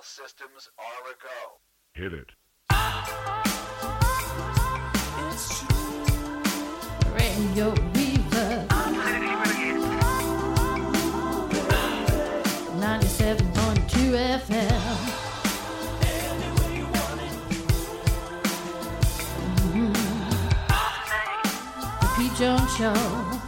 systems are a go. Hit it. Radio Reverb 97.2 FM. The Pete Jones Show.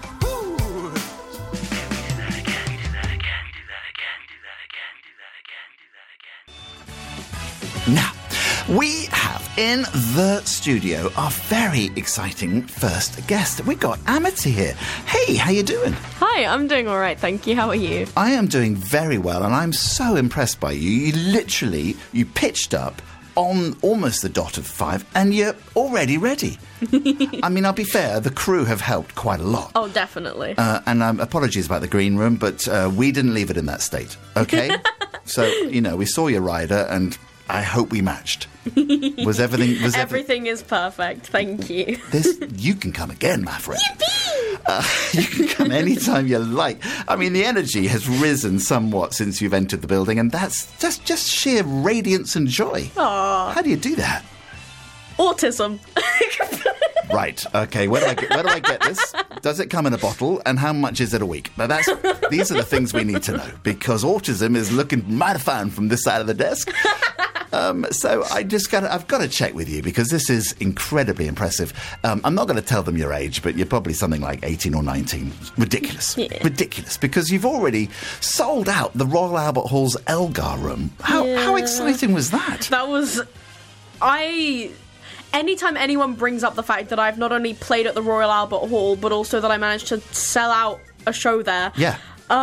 Now, we have in the studio our very exciting first guest. We've got Amity here. Hey, how you doing? Hi, I'm doing all right, thank you. How are you? I am doing very well, and I'm so impressed by you. You pitched up on almost the dot of 5, and you're already ready. I mean, I'll be fair, the crew have helped quite a lot. Oh, definitely. And apologies about the green room, but we didn't leave it in that state, okay? So, we saw your rider, and I hope we matched. Was everything... Everything is perfect, thank you. You can come again, my friend. You can come anytime you like. I mean, the energy has risen somewhat since you've entered the building, and that's just sheer radiance and joy. Aww. How do you do that? Autism. Right, okay, where do I get this? Does it come in a bottle, and how much is it a week? Now these are the things we need to know, because autism is looking mighty fine from this side of the desk. So I've got to check with you, because this is incredibly impressive. I'm not going to tell them your age, but you're probably something like 18 or 19. Ridiculous. Yeah. Ridiculous, because you've already sold out the Royal Albert Hall's Elgar Room. How exciting was that? That was... Anytime anyone brings up the fact that I've not only played at the Royal Albert Hall, but also that I managed to sell out a show there... Yeah.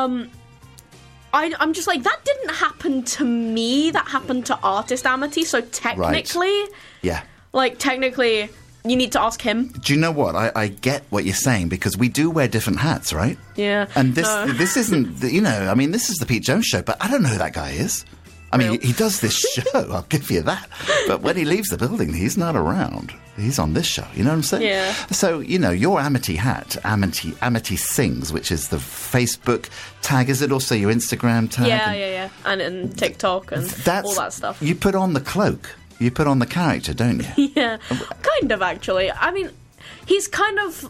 I'm just like, that didn't happen to me, that happened to artist Amity, so technically... Right. Yeah. Technically, you need to ask him. Do you know what? I get what you're saying, because we do wear different hats, right? Yeah. And this isn't, this is the Pete Jones Show, but I don't know who that guy is. I mean, he does this show, I'll give you that. But when he leaves the building, he's not around. He's on this show, you know what I'm saying? Yeah. So, your Amity hat, Amity Sings, which is the Facebook tag, is it also your Instagram tag? Yeah. And TikTok and all that stuff. You put on the cloak. You put on the character, don't you? Yeah, kind of, actually. I mean, he's kind of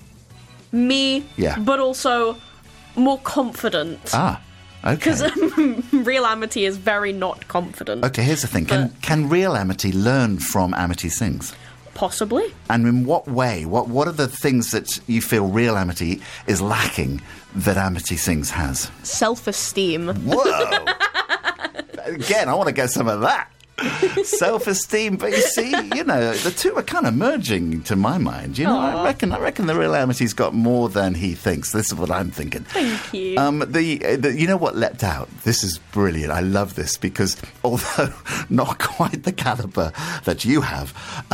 me, but also more confident. Ah. Okay. Because real Amity is very not confident. Okay, here's the thing. Can real Amity learn from Amity Sings? Possibly. And in what way? What are the things that you feel real Amity is lacking that Amity Sings has? Self-esteem. Whoa! Again, I want to get some of that. Self-esteem, but you see, the two are kind of merging to my mind. I reckon the real Amity's got more than he thinks. This is what I'm thinking. Thank you. You know what leapt out? This is brilliant. I love this, because although not quite the caliber that you have,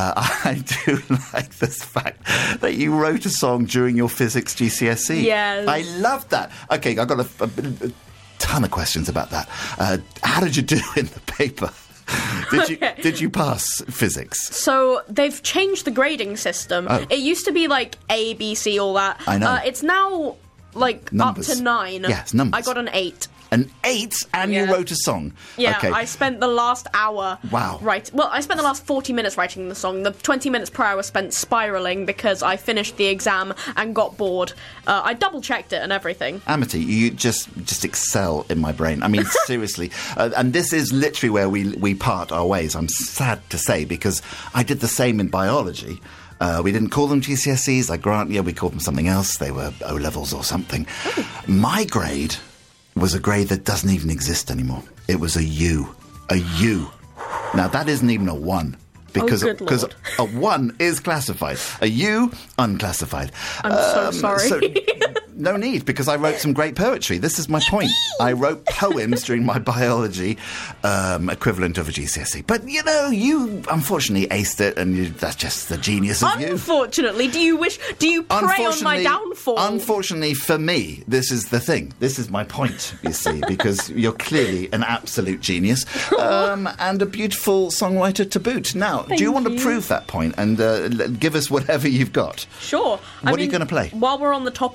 I do like this fact that you wrote a song during your physics GCSE. Yes. I love that. Okay, I've got a ton of questions about that. How did you do in the paper? Did you pass physics? So they've changed the grading system. Oh. It used to be like A, B, C, all that. I know. It's now like numbers. Up to 9. Yes, numbers. I got an 8. An 8, and you wrote a song. Yeah, okay. I spent the last hour. Wow. I spent the last 40 minutes writing the song. The 20 minutes prior was spent spiraling because I finished the exam and got bored. I double checked it and everything. Amity, you just excel in my brain. I mean, seriously. And this is literally where we part our ways. I'm sad to say, because I did the same in biology. We didn't call them GCSEs. I grant you, we called them something else. They were O-levels or something. Oh. My grade was a grade that doesn't even exist anymore. It was a U. A U. Now, that isn't even a 1. Because a 1 is classified. A U, unclassified. I'm so sorry. No need, because I wrote some great poetry. This is my point. I wrote poems during my biology equivalent of a GCSE. But, you unfortunately aced it, and that's just the genius of you. Unfortunately? Do you prey on my downfall? Unfortunately for me, this is the thing. This is my point, you see, because you're clearly an absolute genius and a beautiful songwriter to boot. Now, do you want to prove that point and give us whatever you've got? Sure. What are you going to play? While we're on the topic of the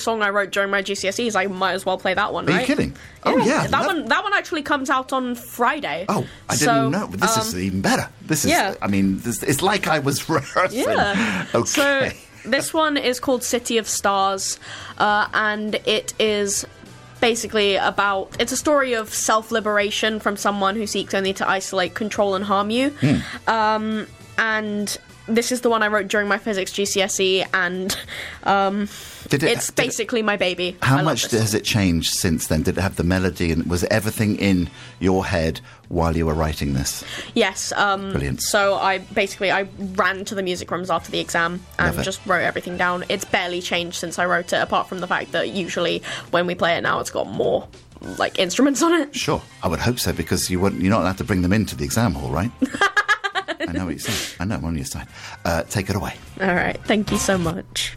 song I wrote during my GCSEs. I might as well play that one, Are right? you kidding? Oh, yeah. That one actually comes out on Friday. Oh, I didn't know. But this is even better. This is, yeah. I mean, it's like I was rehearsing. Yeah. Okay. So this one is called City of Stars, and it is basically it's a story of self-liberation from someone who seeks only to isolate, control, and harm you. And this is the one I wrote during my physics GCSE, and it's basically my baby. How much has it changed since then? Did it have the melody, and was everything in your head while you were writing this? Yes. Brilliant. So I ran to the music rooms after the exam and just wrote everything down. It's barely changed since I wrote it, apart from the fact that usually when we play it now, it's got more like instruments on it. Sure, I would hope so, because you're not allowed to bring them into the exam hall, right? I know what you're saying. I know, I'm on your side. Take it away. All right, thank you so much.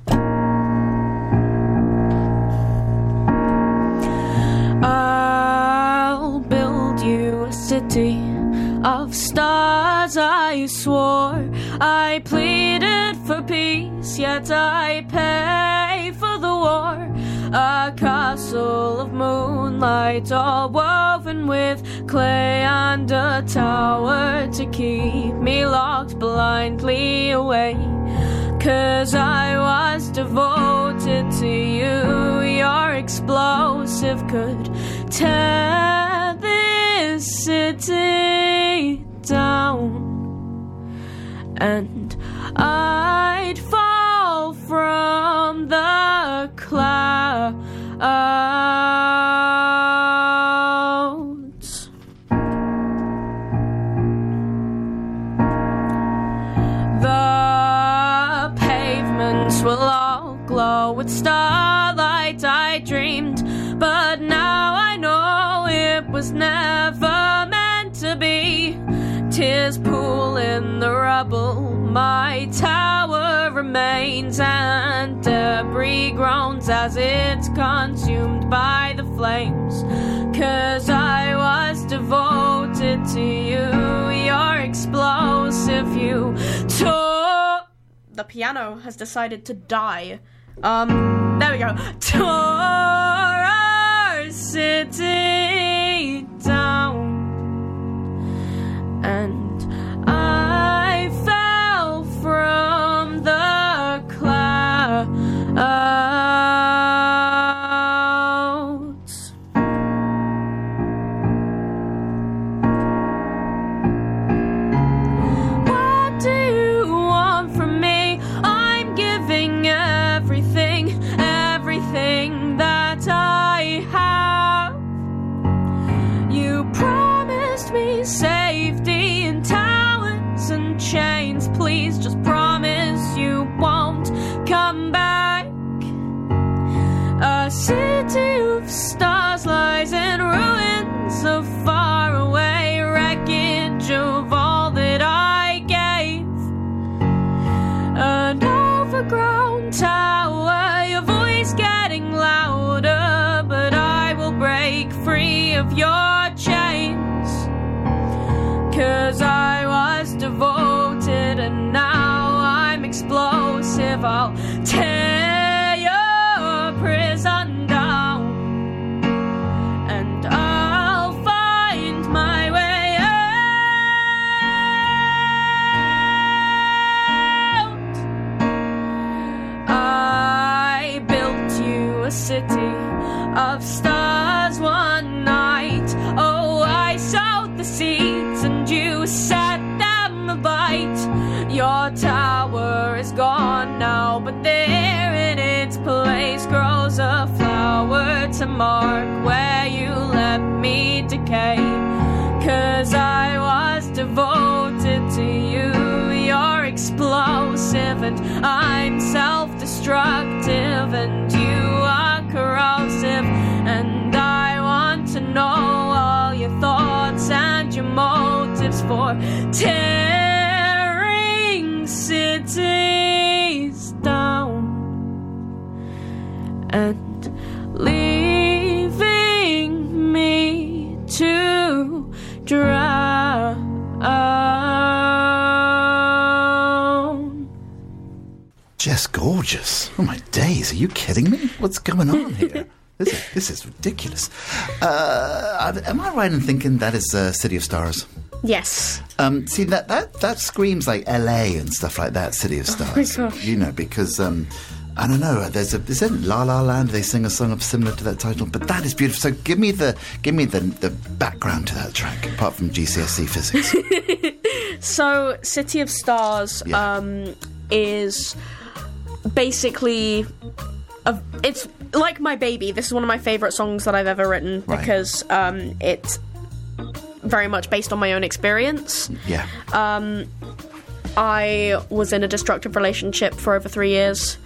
I'll build you a city of stars, I swore. I pleaded for peace, yet I pay for the war. A castle of moonlight, all woven with clay, and a tower to keep me locked blindly away. 'Cause I was devoted to you. Your explosive could tear this city down, and I'd fall from the clouds. The pavements will all glow with starlight, I dreamed, but now I know it was never meant to be. Tears pool in the rubble, my tower remains, and debris groans as it's consumed by the flames. 'Cause I was devoted to you, your explosive you tore. The piano has decided to die. There we go. Tore our city down, and I fell from the clouds. What do you want from me? I'm giving everything that I have. You promised me safety in towers and chains. Please just promise you won't come back. A city of stars lies in ruins of faraway wreckage of all that I gave. An overgrown tower, your voice getting louder, but I will break free of your chains. 'Cause I was devoted and now I'm explosive. I'll tear your prison down, and I'll find my way out. I built you a city of stars one night. Oh, I sowed the seeds and you set them alight. Your tower is gone now, but there in its place grows a flower to mark where you let me decay. 'Cause I was devoted to you, you're explosive, and I'm self-destructive, and you are corrosive, and I want to know all your thoughts and your motives for tearing cities down and leaving me to drown. Jess gorgeous. Oh, my days. Are you kidding me? What's going on here? This is ridiculous. Am I right in thinking that is City of Stars? Yes. See, that screams like LA and stuff like that, City of Stars. Oh my gosh. You know, because, I don't know, is it La La Land? They sing a song similar to that title, but that is beautiful. So give me the background to that track, apart from GCSE physics. So, City of Stars is basically... it's like my baby. This is one of my favourite songs that I've ever written because it's very much based on my own experience. Yeah. I was in a destructive relationship for over 3 years.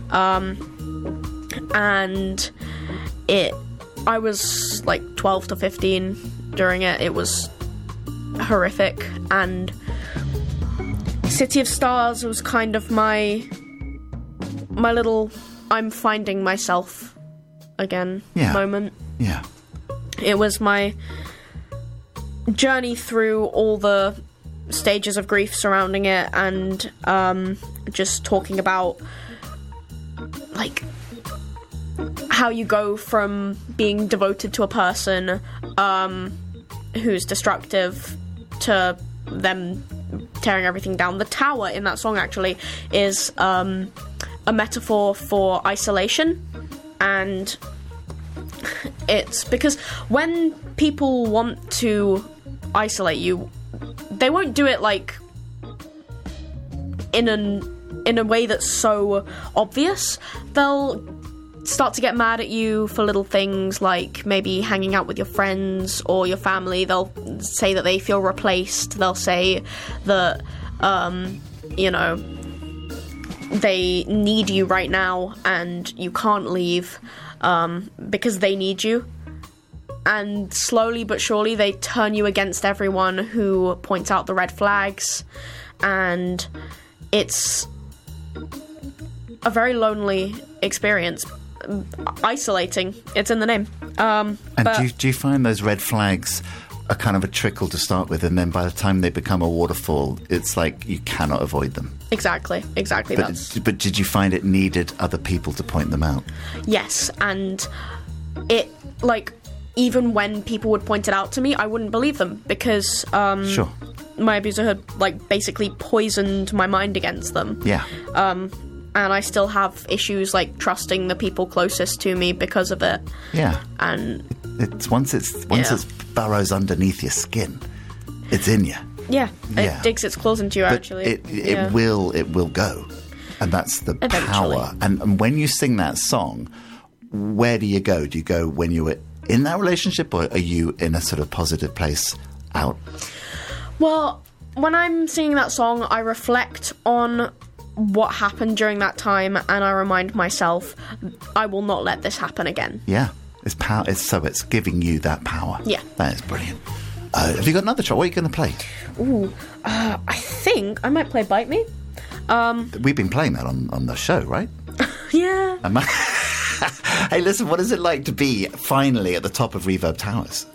And I was like 12 to 15 during it. It was horrific, and City of Stars was kind of my little I'm finding myself again moment. Yeah. It was my journey through all the stages of grief surrounding it, and just talking about like how you go from being devoted to a person who's destructive to them tearing everything down. The tower in that song actually is a metaphor for isolation, and it's because when people want to isolate you, they won't do it like in a way that's so obvious. They'll start to get mad at you for little things like maybe hanging out with your friends or your family. They'll say that they feel replaced. They'll say that you know, they need you right now and you can't leave because they need you. And slowly but surely they turn you against everyone who points out the red flags, and it's a very lonely experience. Isolating, it's in the name. And do you find those red flags are kind of a trickle to start with, and then by the time they become a waterfall, it's like you cannot avoid them? Exactly. But did you find it needed other people to point them out? Yes, and it, like, even when people would point it out to me, I wouldn't believe them because Sure. my abuser had, like, basically poisoned my mind against them. Yeah. And I still have issues, like, trusting the people closest to me because of it. Yeah. And it's once it burrows underneath your skin, it's in you. yeah, it digs its claws into you, But actually. it will go, and that's the Eventually. power. And when you sing that song, where do you go? Do you go when you were in that relationship, or are you in a sort of positive place out? Well, when I'm singing that song, I reflect on what happened during that time, and I remind myself, I will not let this happen again. Yeah, it's power. It's giving you that power. Yeah. That is brilliant. Have you got another track? What are you going to play? Ooh, I think I might play Bite Me. We've been playing that on the show, right? Yeah. Hey, listen, what is it like to be finally at the top of Reverb Towers?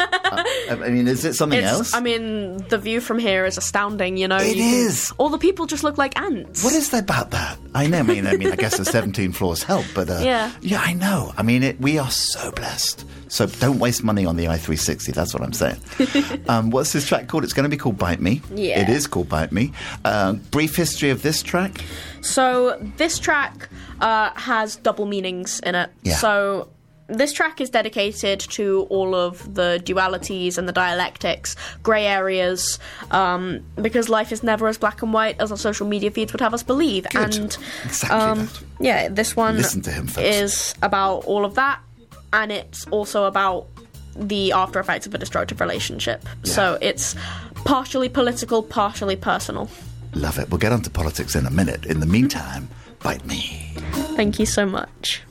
I mean, is it something else? I mean, the view from here is astounding, you know. It is. All the people just look like ants. What is that about that? I know. I mean, I guess the 17 floors help, but Yeah, I know. I mean, we are so blessed. So don't waste money on the i360. That's what I'm saying. What's this track called? It's going to be called Bite Me. Yeah. It is called Bite Me. Brief history of this track. So this track has double meanings in it. Yeah. So this track is dedicated to all of the dualities and the dialectics, grey areas, because life is never as black and white as our social media feeds would have us believe. Good. And Exactly that. yeah, this one Listen to him, folks. is about all of that, and it's also about the after effects of a destructive relationship. Yeah. So it's partially political, partially personal. Love it. We'll get onto politics in a minute. In the meantime, Bite Me. Thank you so much.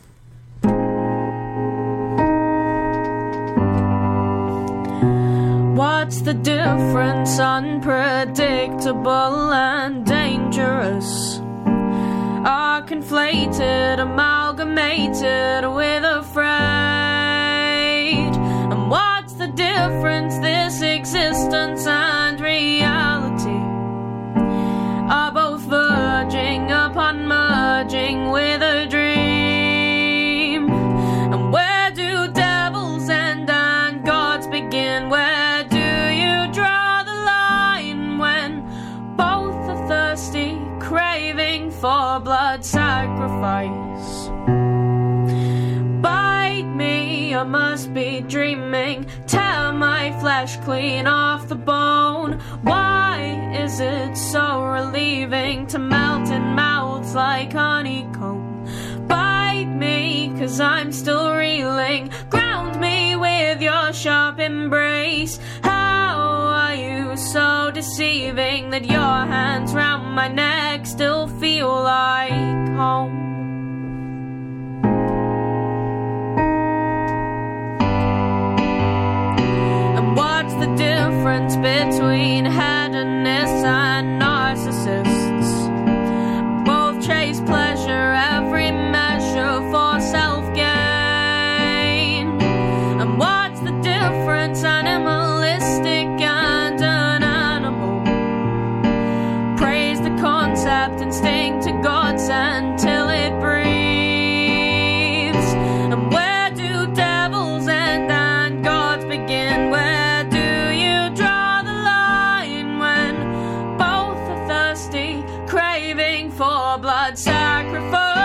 What's the difference? Unpredictable and dangerous. Are conflated, amalgamated with afraid. And what's the difference? This existence and reality are both verging upon merging must be dreaming. Tear my flesh clean off the bone. Why is it so relieving to melt in mouths like honeycomb? Bite me, 'cause I'm still reeling. Ground me with your sharp embrace. How are you so deceiving that your hands round my neck still feel like home? And what's the difference between hedonists and narcissists? Both chase pleasure, every measure for self-gain. And what's the difference, animalistic and an animal? Praise the concept, instinct to gods until it breathes. And where do devils end and gods begin? Where do you draw the line when both are thirsty, craving for blood sacrifice?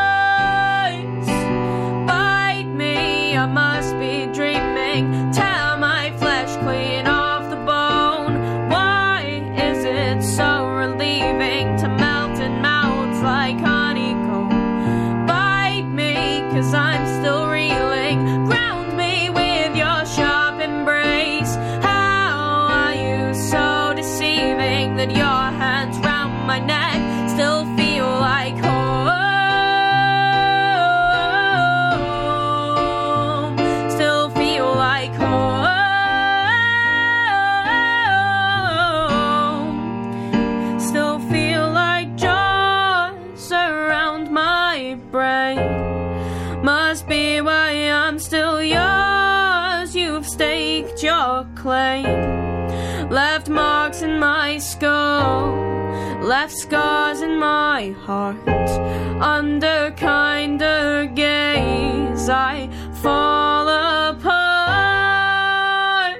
Bite me, I must be dreaming. Tear my flesh clean off the bone. Why is it so relieving to melt in mouths like honeycomb? Bite me, 'cause I'm still reeling. Ground me with your sharp embrace. How are you so deceiving that your hands round my neck still feel like home? Still feel like home. Still feel like jaws around my brain. Must be why I'm still yours. You've staked your claim. Left marks in my skull, left scars in my heart. Under kinder gaze, I fall apart.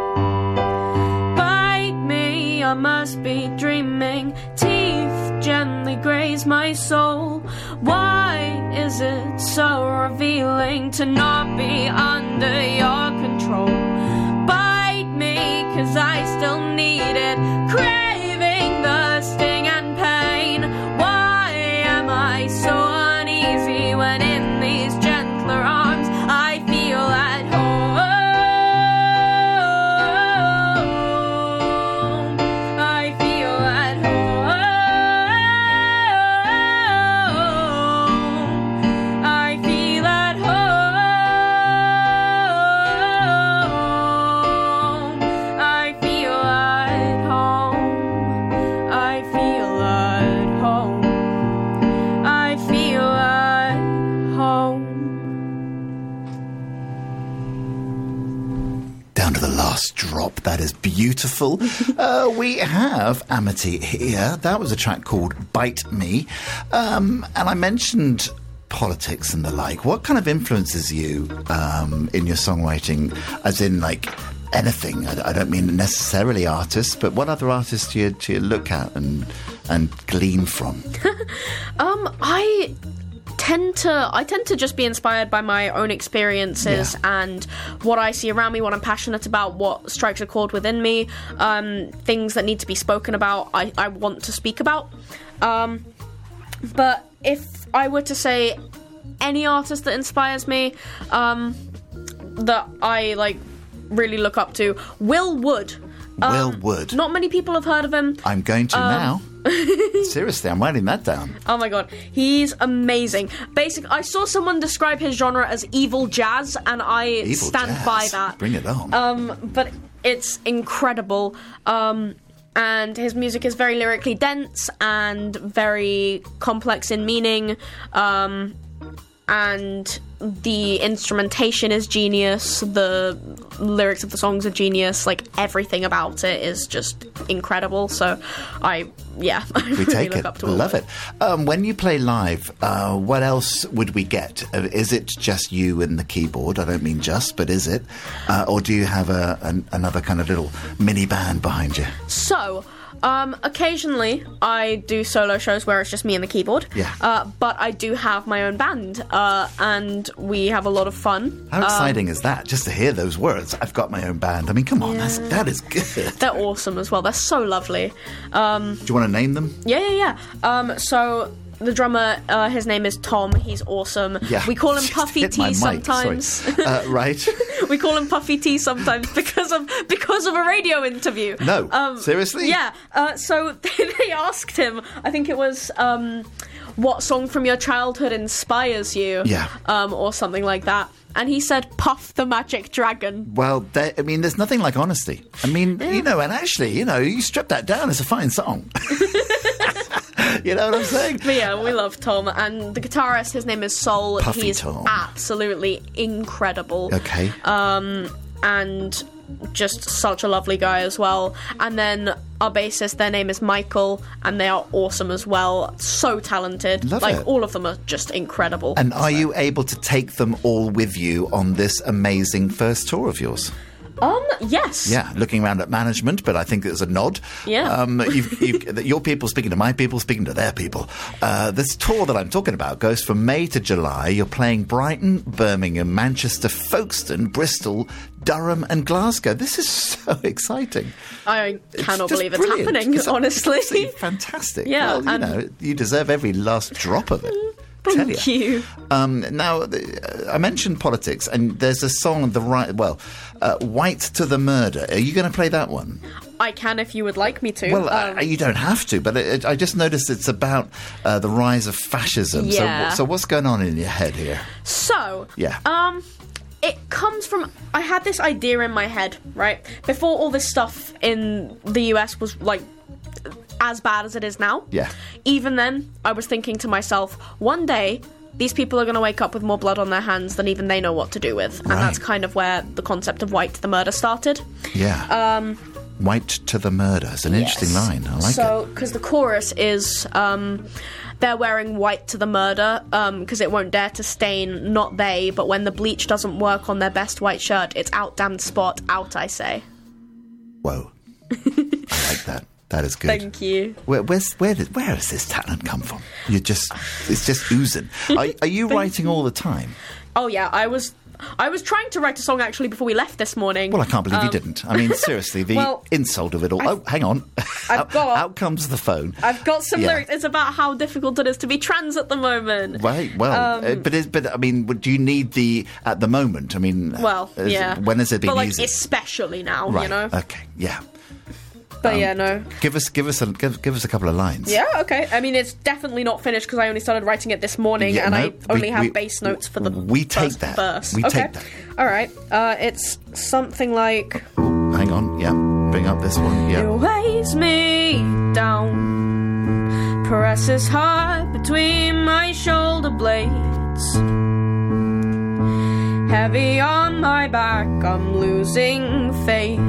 Bite me, I must be dreaming. Teeth gently graze my soul. Why is it so revealing to not be under your control? Bite me, 'cause I still need it. Craving the sting and pain. Why am I so uneasy when in these gentler arms I feel at home? I feel at home. I feel at home. I feel at home. I feel at home. I feel at home. Down to the last drop. That is beautiful. We have Amity here. That was a track called Bite Me. And I mentioned politics and the like. What kind of influences you in your songwriting? As in, like, anything. I don't mean necessarily artists, but what other artists do you look at and glean from? I tend to just be inspired by my own experiences and what I see around me, what I'm passionate about, what strikes a chord within me, things that need to be spoken about, I want to speak about. But if I were to say any artist that inspires me, that I really look up to, Will Wood. Will Wood. Not many people have heard of him. I'm going to now. Seriously, I'm writing that down. Oh my god, he's amazing. Basically, I saw someone describe his genre as evil jazz, and I stand by that. Bring it on. But it's incredible. And his music is very lyrically dense and very complex in meaning. And the instrumentation is genius. The lyrics of the songs are genius. Everything about it is just incredible. So, I we really take look it. up to Love it. When you play live, what else would we get? Is it just you and the keyboard? I don't mean just, but is it? Or do you have another kind of little mini band behind you? So, occasionally I do solo shows where it's just me and the keyboard. Yeah. But I do have my own band, and and we have a lot of fun. How exciting is that? Just to hear those words, I've got my own band. I mean, come on, that is good. They're awesome as well. They're so lovely. Do you want to name them? Yeah. So the drummer, his name is Tom. He's awesome. Yeah. We call him Just Puffy hit my T mic, sorry. sometimes. Right. We call him Puffy T sometimes because of a radio interview. No, seriously? Yeah. So they asked him, I think it was, what song from your childhood inspires you? Yeah. Or something like that. And he said, Puff the Magic Dragon. Well, I mean, there's nothing like honesty. I mean, and actually, you strip that down, it's a fine song. You know what I'm saying? But yeah, we love Tom. And the guitarist, his name is Sol. Puffy He's Tom. absolutely incredible. Okay. And just such a lovely guy as well. And then our bassist, their name is Michael, and they are awesome as well. So talented. Love like, it. all of them are just incredible. And are you able to take them all with you on this amazing first tour of yours? Yes. Yeah, looking around at management, but I think there's a nod. Yeah. Your people speaking to my people, speaking to their people. This tour that I'm talking about goes from May to July. You're playing Brighton, Birmingham, Manchester, Folkestone, Bristol, Durham and Glasgow. This is so exciting. I cannot just believe it's brilliant. happening, It's honestly. absolutely fantastic. Yeah, Well, you deserve every last drop of it. Thank you. Now, I mentioned politics, and there's a song, White to the Murder. Are you going to play that one? I can if you would like me to. Well, you don't have to, but I just noticed it's about the rise of fascism. Yeah. So what's going on in your head here? So, Yeah. it comes from... I had this idea in my head, right? Before all this stuff in the US was, like, as bad as it is now. Yeah. Even then, I was thinking to myself, one day, these people are going to wake up with more blood on their hands than even they know what to do with. And Right. that's kind of where the concept of White to the Murder started. Yeah. White to the Murder. It's an interesting line. I like it. So, because the chorus is... they're wearing white to the murder because it won't dare to stain, not they, but when the bleach doesn't work on their best white shirt, it's out, damned spot, out, I say. Whoa. I like that. That is good. Thank you. Where has this talent come from? It's just oozing. Are you writing all the time? Oh yeah, I was trying to write a song actually before we left this morning. Well, I can't believe you didn't. I mean, seriously, the insult of it all. Hang on. Out comes the phone. I've got some Yeah. lyrics. It's about how difficult it is to be trans at the moment. Right. Well, but I mean, do you need at the moment? I mean, yeah. When has it been but like easy? especially now, Right. you know. Okay. Yeah. But yeah, no. Give us a couple of lines. Yeah, okay. I mean, it's definitely not finished because I only started writing it this morning, Yeah, and no, I only we- have bass notes for the we take first that. verse. We okay. take that. All right. It's something like. Hang on. Yeah. Bring up this one. It Yeah. weighs me down, presses hard between my shoulder blades. Heavy on my back, I'm losing faith.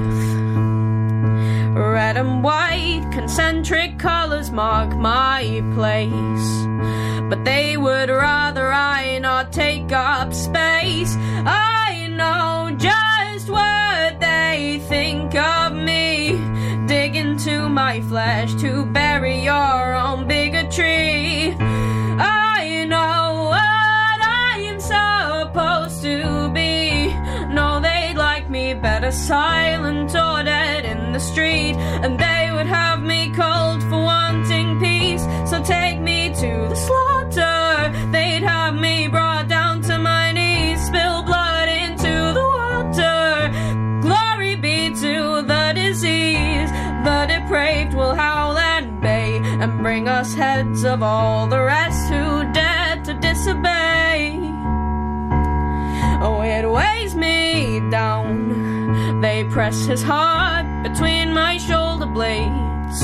Red and white concentric colours mark my place, but they would rather I not take up space. I know just what they think of me. Dig into my flesh to bury your own bigotry. I know what I am supposed to be. No, they'd like me better silent or dead in the street, and they would have me cold for wanting peace. So take me to the slaughter. They'd have me brought down to my knees, spill blood into the water. Glory be to the disease. The depraved will howl and bay and bring us heads of all the rest who dared to disobey. Oh, it weighs me down. They press his heart between my shoulder blades.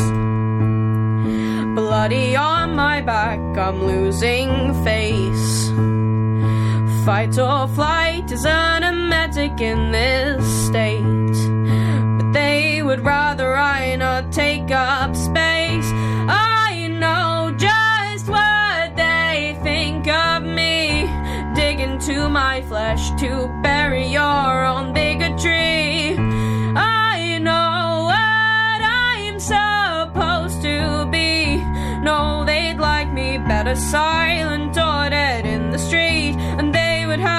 Bloody on my back, I'm losing face. Fight or flight is an emetic in this state, but they would rather I not take up space. I know just what they think of me. Dig into my flesh to bury your own bigotry. I know what I am supposed to be. No, they'd like me better silent or dead in the street, and they would have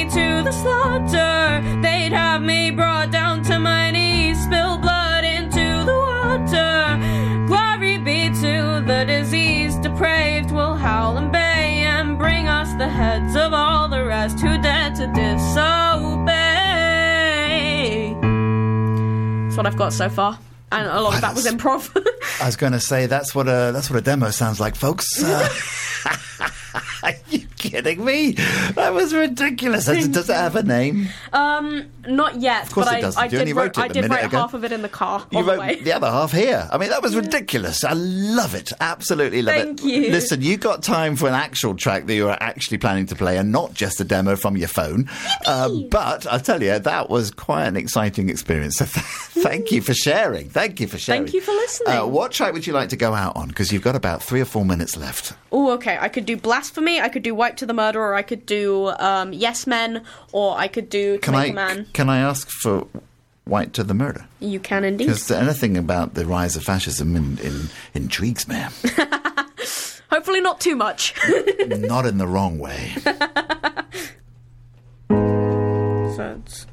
me to the slaughter. They'd have me brought down to my knees, spill blood into the water. Glory be to the diseased, depraved will howl and bay and bring us the heads of all the rest who dared to disobey. That's what I've got so far. And a lot of that was improv. I was going to say that's what a demo sounds like, folks. Are you kidding me? That was ridiculous. Does it have a name? Not yet. Of course but it doesn't. I You only wrote it I a did minute write ago. half of it in the car You on the wrote way. the other half here. I mean, that was ridiculous. I love it. Absolutely love Thank it. you. Listen, you got time for an actual track that you were actually planning to play and not just a demo from your phone. But I'll tell you, that was quite an exciting experience. So thank you for sharing. Thank you for sharing. Thank you for listening. What track would you like to go out on? Because you've got about 3 or 4 minutes left. Oh, okay. I could do Blasphemy, I could do Wipe to the Murder, or I could do Yes Men, or I could do To Make a Man. Can I ask for White to the Murder? You can indeed. Because anything about the rise of fascism intrigues me. Hopefully not too much. Not in the wrong way. So it's,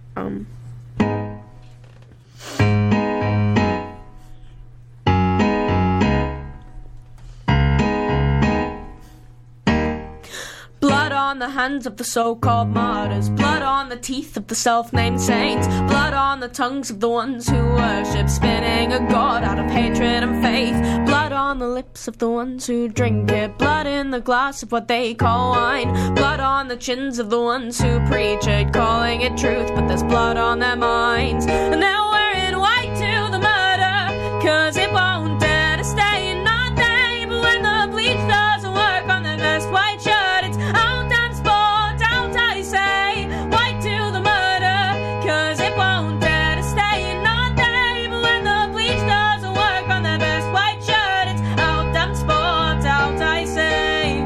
Blood on the hands of the so-called martyrs, blood on the teeth of the self-named saints, blood on the tongues of the ones who worship, spinning a god out of hatred and faith, blood on the lips of the ones who drink it, blood in the glass of what they call wine, blood on the chins of the ones who preach it, calling it truth, but there's blood on their minds, and they're wearing white to the murder, 'cause it won't dare to stay in our day, but when the bleach doesn't work on their best white shirt, it's out and sport, out I say, white to the murder, 'cause it won't dare to stay in our day, but when the bleach doesn't work on their best white shirt, it's out and sport, out I say.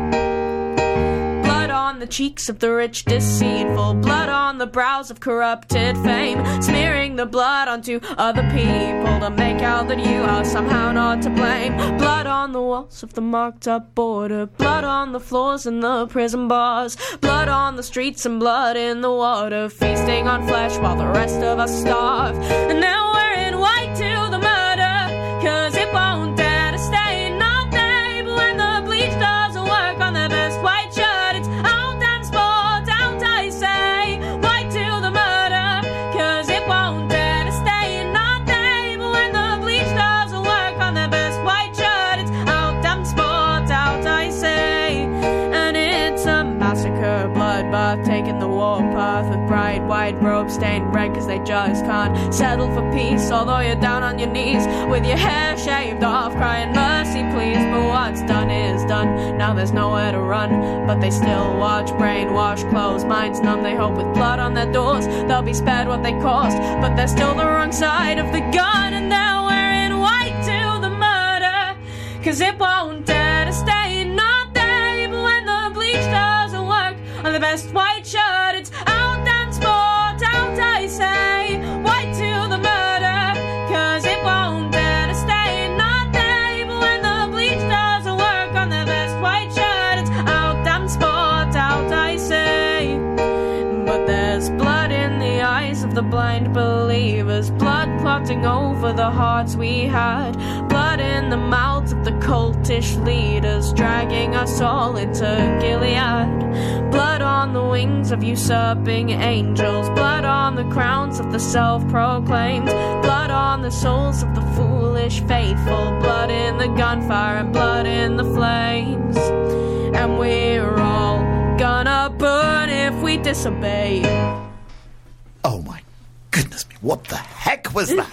Blood on the cheeks of the rich deceitful, blood on the brows of corrupted fame, smearing the blood onto other people to make out that you are somehow not to blame, blood on the walls of the marked up border, blood on the floors in the prison bars, blood on the streets and blood in the water, feasting on flesh while the rest of us starve, and now we're in white to the murder, 'cause it won't dare to stay in our day, but when the bleach doesn't work on their best white shirt, it's out and sport, out I say, white to the murder, 'cause it won't dare to stay in our day, but when the bleach doesn't work on their best white shirt, it's out and sport, out I say, and it's a massacre, bloodbath, taking the warpath with bright white robes stained red 'cause they just can't settle for peace, although you're down on your knees with your hair shaved off, crying mercy please, but what's done is done, now there's nowhere to run, but they still watch, brainwash, closed minds numb, they hope with blood on their doors they'll be spared what they caused, but they're still the wrong side of the gun, and they're wearing white to the murder, 'cause it won't dare to stay in our day, but when the bleach doesn't work on the best white shirt, it's out and sport, out I say, white to the murder, 'cause it won't dare to stay in our day, but when the bleach doesn't work on the best white shirt, it's out and sport, out I say, but there's blood in the eyes of the blind believers, blood clotting over the hearts we had, blood in the mouths of the cultish leaders, dragging us all into Gilead, blood on the wings of usurping angels, blood on the crowns of the self-proclaimed, blood on the souls of the foolish faithful, blood in the gunfire and blood in the flames, and we're all gonna burn if we disobey. Oh my goodness me, what the heck was that?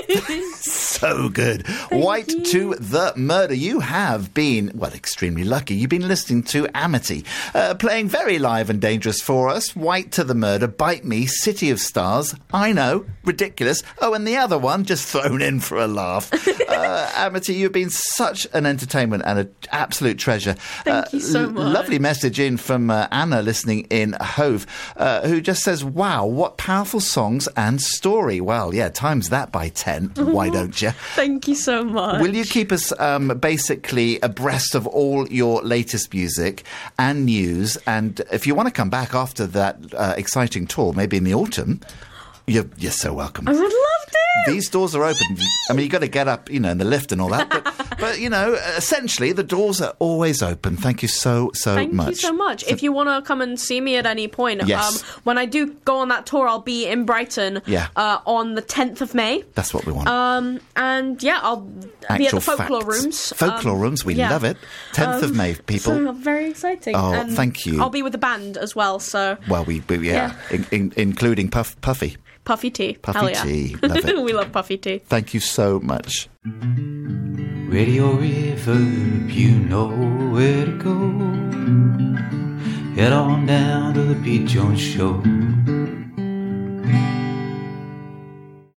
So good. White to the Murder. You have been, well, extremely lucky. You've been listening to Amity, playing very live and dangerous for us. White to the Murder, Bite Me, City of Stars. I know, ridiculous. Oh, and the other one, just thrown in for a laugh. Amity, you've been such an entertainment and an absolute treasure. Thank you so much. Lovely message in from Anna listening in Hove, who just says, wow, what powerful songs and story. Well, yeah, times that by 10. Why don't you? yeah? Thank you so much. Will you keep us basically abreast of all your latest music and news? And if you want to come back after that exciting tour, maybe in the autumn, you're so welcome. I would love to. These doors are open. I mean, you got to get up, in the lift and all that. But essentially, the doors are always open. Thank you so much. Thank you so much. If you want to come and see me at any point, yes. When I do go on that tour, I'll be in Brighton on the 10th of May. That's what we want. And yeah, I'll be at the Folklore Rooms. Folklore Rooms, we love it. 10th of May, people. So very exciting. Oh, and thank you. I'll be with the band as well, so... Well, including Puffy. Puffy tea. Puffy Hell yeah. tea. Love it. We love Puffy tea. Thank you so much. Radio River, you know where to go. Head on down to the Pete Jones Show.